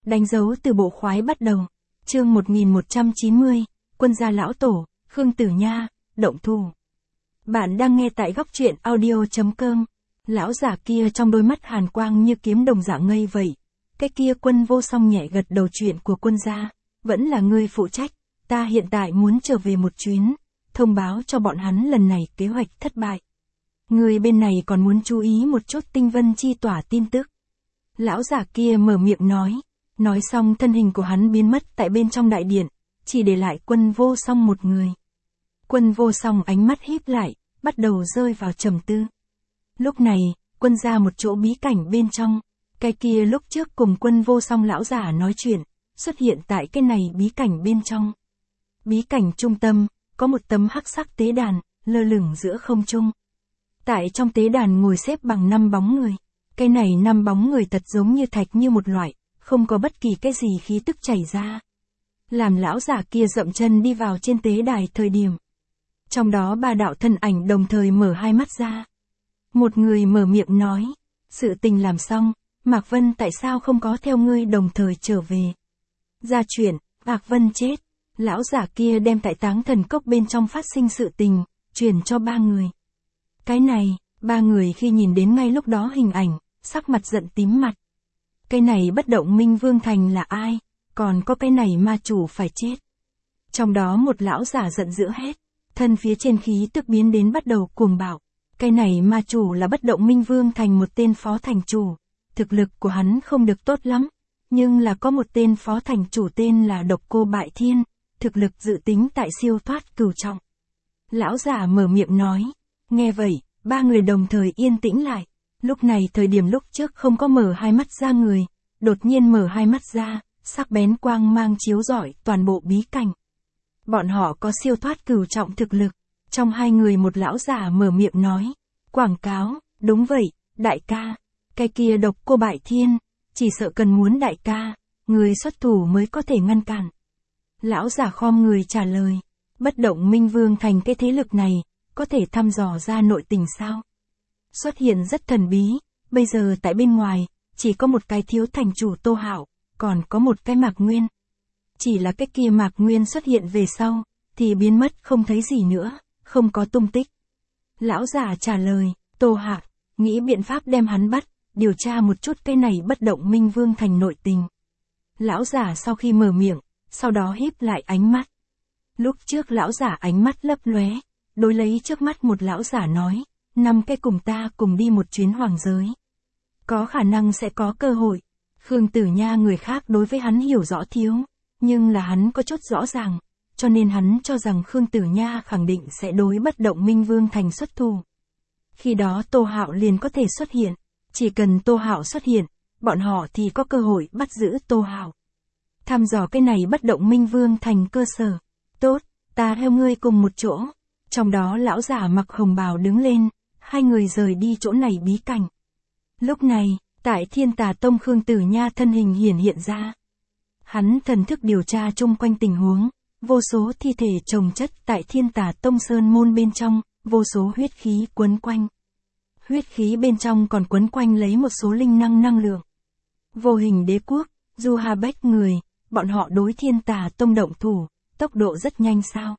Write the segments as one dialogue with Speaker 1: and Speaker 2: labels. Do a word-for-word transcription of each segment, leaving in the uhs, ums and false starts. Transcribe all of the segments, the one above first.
Speaker 1: Đánh dấu từ bộ khoái bắt đầu. Chương một nghìn một trăm chín mươi, Quân gia lão tổ, Khương Tử Nha, động thủ. Bạn đang nghe tại góc truyện audio chấm com. Lão giả kia trong đôi mắt hàn quang như kiếm đồng dạng ngây vậy. Cái kia Quân Vô Song nhẹ gật đầu, chuyện của Quân gia, vẫn là ngươi phụ trách, ta hiện tại muốn trở về một chuyến, thông báo cho bọn hắn lần này kế hoạch thất bại. Người bên này còn muốn chú ý một chút Tinh Vân Chi tỏa tin tức. Lão giả kia mở miệng nói, nói xong thân hình của hắn biến mất tại bên trong đại điện, chỉ để lại Quân Vô Song một người. Quân Vô Song ánh mắt híp lại, bắt đầu rơi vào trầm tư. Lúc này, Quân ra một chỗ bí cảnh bên trong, cái kia lúc trước cùng Quân Vô Song lão giả nói chuyện, xuất hiện tại cái này bí cảnh bên trong. Bí cảnh trung tâm, có một tấm hắc sắc tế đàn, lơ lửng giữa không trung. Tại trong tế đàn ngồi xếp bằng năm bóng người, cái này năm bóng người thật giống như thạch như một loại, không có bất kỳ cái gì khí tức chảy ra. Làm lão giả kia dậm chân đi vào trên tế đài thời điểm. Trong đó ba đạo thân ảnh đồng thời mở hai mắt ra. Một người mở miệng nói, sự tình làm xong, Mạc Vân tại sao không có theo ngươi đồng thời trở về. Ra chuyện, Mạc Vân chết, lão giả kia đem tại Táng Thần Cốc bên trong phát sinh sự tình, truyền cho ba người. Cái này, ba người khi nhìn đến ngay lúc đó hình ảnh, sắc mặt giận tím mặt. Cái này bất động minh vương thành là ai, còn có cái này ma chủ phải chết. Trong đó một lão giả giận dữ hét, thân phía trên khí tức biến đến bắt đầu cuồng bạo. Cái này ma chủ là bất động minh vương thành một tên phó thành chủ, thực lực của hắn không được tốt lắm, nhưng là có một tên phó thành chủ tên là Độc Cô Bại Thiên, thực lực dự tính tại siêu thoát cửu trọng. Lão giả mở miệng nói, nghe vậy, ba người đồng thời yên tĩnh lại. Lúc này thời điểm lúc trước không có mở hai mắt ra người, đột nhiên mở hai mắt ra, sắc bén quang mang chiếu rọi toàn bộ bí cảnh. Bọn họ có siêu thoát cửu trọng thực lực. Trong hai người một lão giả mở miệng nói, quảng cáo, đúng vậy, đại ca, cái kia Độc Cô Bại Thiên, chỉ sợ cần muốn đại ca, người xuất thủ mới có thể ngăn cản. Lão giả khom người trả lời, bất động minh vương thành cái thế lực này, có thể thăm dò ra nội tình sao? Xuất hiện rất thần bí, bây giờ tại bên ngoài, chỉ có một cái thiếu thành chủ Tô Hạo, còn có một cái Mạc Nguyên. Chỉ là cái kia Mạc Nguyên xuất hiện về sau, thì biến mất không thấy gì nữa, không có tung tích. Lão giả trả lời, Tô Hạo, nghĩ biện pháp đem hắn bắt, điều tra một chút cái này bất động minh vương thành nội tình. Lão giả sau khi mở miệng, sau đó híp lại ánh mắt. Lúc trước lão giả ánh mắt lấp lóe, đối lấy trước mắt một lão giả nói, năm cái cùng ta cùng đi một chuyến hoàng giới. Có khả năng sẽ có cơ hội. Khương Tử Nha người khác đối với hắn hiểu rõ thiếu, nhưng là hắn có chút rõ ràng, cho nên hắn cho rằng Khương Tử Nha khẳng định sẽ đối bất động minh vương thành xuất thủ. Khi đó Tô Hạo liền có thể xuất hiện, chỉ cần Tô Hạo xuất hiện, bọn họ thì có cơ hội bắt giữ Tô Hạo. Thăm dò cái này bất động minh vương thành cơ sở. Tốt, ta theo ngươi cùng một chỗ. Trong đó lão giả mặc hồng bào đứng lên, hai người rời đi chỗ này bí cảnh. Lúc này, tại Thiên Tà Tông Khương Tử Nha thân hình hiển hiện ra. Hắn thần thức điều tra chung quanh tình huống, vô số thi thể chồng chất tại Thiên Tà Tông Sơn môn bên trong, vô số huyết khí quấn quanh. Huyết khí bên trong còn quấn quanh lấy một số linh năng năng lượng. Vô Hình Đế Quốc, Du Hà Bách người, bọn họ đối Thiên Tà Tông động thủ, tốc độ rất nhanh sao?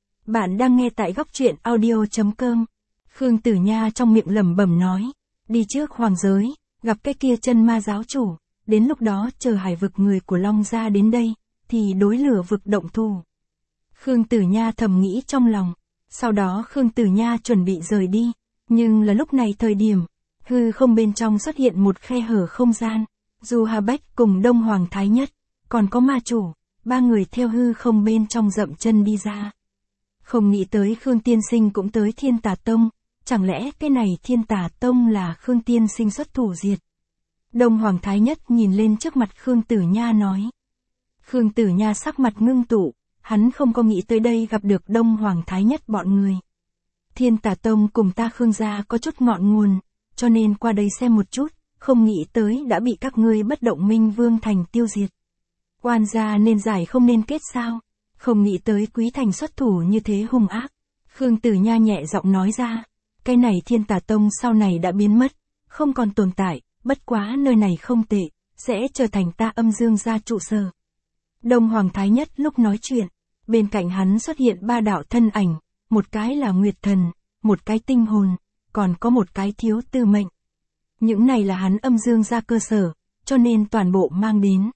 Speaker 1: Bạn đang nghe tại góc truyện audio chấm com. Khương Tử Nha trong miệng lẩm bẩm nói, đi trước hoàng giới, gặp cái kia chân ma giáo chủ, đến lúc đó chờ hải vực người của Long gia đến đây, thì đối lửa vực động thủ. Khương Tử Nha thầm nghĩ trong lòng, sau đó Khương Tử Nha chuẩn bị rời đi, nhưng là lúc này thời điểm, hư không bên trong xuất hiện một khe hở không gian, Du Hà Bách cùng Đông Hoàng Thái Nhất, còn có ma chủ, ba người theo hư không bên trong dậm chân đi ra. Không nghĩ tới Khương Tiên Sinh cũng tới Thiên Tà Tông, chẳng lẽ cái này Thiên Tà Tông là Khương Tiên Sinh xuất thủ diệt? Đông Hoàng Thái Nhất nhìn lên trước mặt Khương Tử Nha nói. Khương Tử Nha sắc mặt ngưng tụ, hắn không có nghĩ tới đây gặp được Đông Hoàng Thái Nhất bọn người. Thiên Tà Tông cùng ta Khương gia có chút ngọn nguồn, cho nên qua đây xem một chút, không nghĩ tới đã bị các ngươi bất động minh vương thành tiêu diệt. Oan gia nên giải không nên kết sao? Không nghĩ tới Quý Thành xuất thủ như thế hung ác. Khương Tử Nha nhẹ giọng nói ra, cái này Thiên Tà Tông sau này đã biến mất, không còn tồn tại, bất quá nơi này không tệ, sẽ trở thành ta Âm Dương gia trụ sở. Đông Hoàng Thái Nhất lúc nói chuyện, bên cạnh hắn xuất hiện ba đạo thân ảnh, một cái là Nguyệt Thần, một cái tinh hồn, còn có một cái thiếu tư mệnh. Những này là hắn Âm Dương gia cơ sở, cho nên toàn bộ mang đến.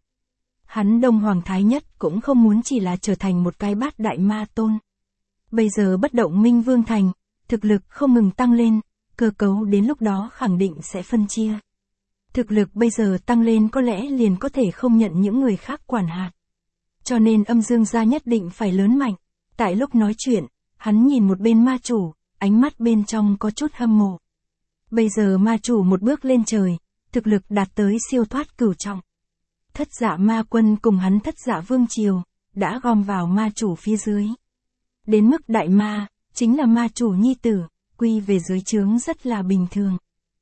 Speaker 1: Hắn Đông Hoàng Thái Nhất cũng không muốn chỉ là trở thành một cái bát đại ma tôn. Bây giờ bất động Minh Vương Thành, thực lực không ngừng tăng lên, cơ cấu đến lúc đó khẳng định sẽ phân chia. Thực lực bây giờ tăng lên có lẽ liền có thể không nhận những người khác quản hạt. Cho nên Âm Dương gia nhất định phải lớn mạnh. Tại lúc nói chuyện, hắn nhìn một bên ma chủ, ánh mắt bên trong có chút hâm mộ. Bây giờ ma chủ một bước lên trời, thực lực đạt tới siêu thoát cửu trọng. Thất dạ ma quân cùng hắn thất dạ vương triều, đã gom vào ma chủ phía dưới. Đến mức đại ma, chính là ma chủ nhi tử, quy về dưới trướng rất là bình thường.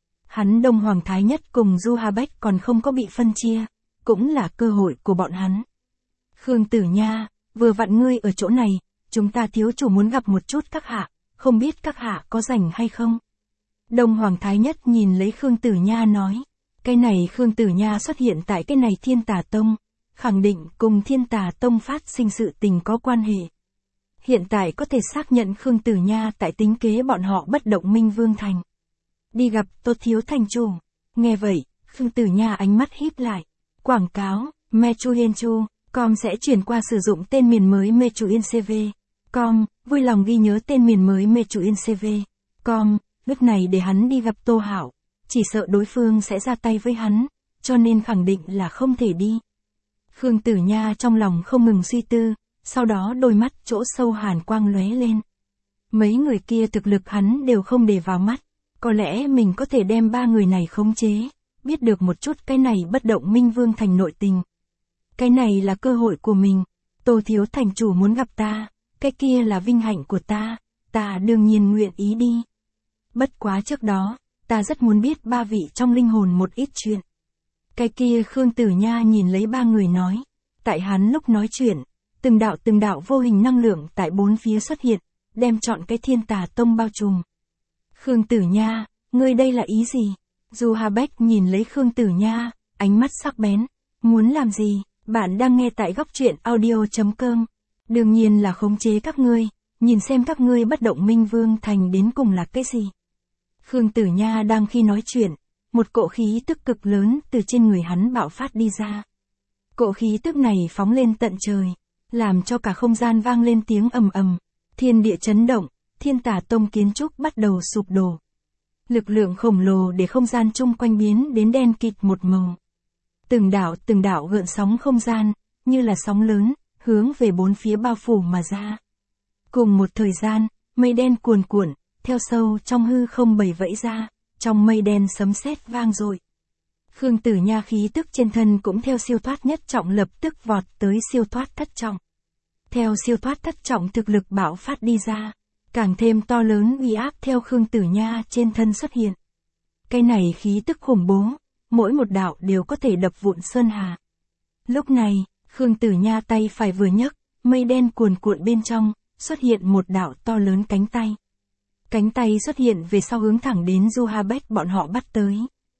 Speaker 1: Hắn Đông Hoàng Thái Nhất cùng Du Ha Bách còn không có bị phân chia, cũng là cơ hội của bọn hắn. Khương Tử Nha, vừa vặn ngươi ở chỗ này, chúng ta thiếu chủ muốn gặp một chút các hạ, không biết các hạ có rảnh hay không? Đông Hoàng Thái Nhất nhìn lấy Khương Tử Nha nói, cái này Khương Tử Nha xuất hiện tại cái này Thiên Tà Tông, khẳng định cùng Thiên Tà Tông phát sinh sự tình có quan hệ. Hiện tại có thể xác nhận Khương Tử Nha tại tính kế bọn họ bất động Minh Vương Thành. Đi gặp Tô Thiếu Thành chủ. Nghe vậy, Khương Tử Nha ánh mắt híp lại. Quảng cáo, Mechuyenchu, com sẽ chuyển qua sử dụng tên miền mới Mechuyencv. Com, vui lòng ghi nhớ tên miền mới Mechuyencv. Com, lúc này để hắn đi gặp Tô Hạo. Chỉ sợ đối phương sẽ ra tay với hắn, cho nên khẳng định là không thể đi. Khương Tử Nha trong lòng không ngừng suy tư, sau đó đôi mắt chỗ sâu hàn quang lóe lên. Mấy người kia thực lực hắn đều không để vào mắt, có lẽ mình có thể đem ba người này khống chế, biết được một chút cái này bất động Minh Vương Thành nội tình. Cái này là cơ hội của mình, Tô Thiếu Thành chủ muốn gặp ta, cái kia là vinh hạnh của ta, ta đương nhiên nguyện ý đi. Bất quá trước đó, ta rất muốn biết ba vị trong linh hồn một ít chuyện. Cái kia Khương Tử Nha nhìn lấy ba người nói, tại hắn lúc nói chuyện, từng đạo từng đạo vô hình năng lượng tại bốn phía xuất hiện, đem chọn cái Thiên Tà Tông bao trùm. Khương Tử Nha, ngươi đây là ý gì? Du Ha Bách nhìn lấy Khương Tử Nha, ánh mắt sắc bén, muốn làm gì? Bạn đang nghe tại góc truyện audio chấm com. Đương nhiên là khống chế các ngươi, nhìn xem các ngươi bất động Minh Vương Thành đến cùng là cái gì. Khương Tử Nha đang khi nói chuyện, một cỗ khí tức cực lớn từ trên người hắn bạo phát đi ra. Cỗ khí tức này phóng lên tận trời, làm cho cả không gian vang lên tiếng ầm ầm, thiên địa chấn động, Thiên Tà Tông kiến trúc bắt đầu sụp đổ. Lực lượng khổng lồ để không gian chung quanh biến đến đen kịt một màu. Từng đạo từng đạo gợn sóng không gian, như là sóng lớn, hướng về bốn phía bao phủ mà ra. Cùng một thời gian, mây đen cuồn cuộn, theo sâu trong hư không bầy vẫy ra, trong mây đen sấm sét vang dội. Khương Tử Nha khí tức trên thân cũng theo siêu thoát nhất trọng lập tức vọt tới siêu thoát thất trọng. Theo siêu thoát thất trọng thực lực bạo phát đi ra, càng thêm to lớn uy áp theo Khương Tử Nha trên thân xuất hiện. Cái này khí tức khủng bố, mỗi một đạo đều có thể đập vụn sơn hà. Lúc này, Khương Tử Nha tay phải vừa nhấc, mây đen cuồn cuộn bên trong, xuất hiện một đạo to lớn cánh tay. Cánh tay xuất hiện về sau hướng thẳng đến Du Ha Bách bọn họ bắt tới.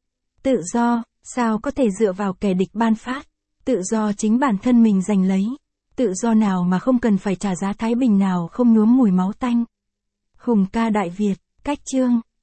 Speaker 1: Tự do, sao có thể dựa vào kẻ địch ban phát, tự do chính bản thân mình giành lấy, tự do nào mà không cần phải trả giá thái bình nào không nhuốm mùi máu tanh. Hùng ca Đại Việt, cách chương.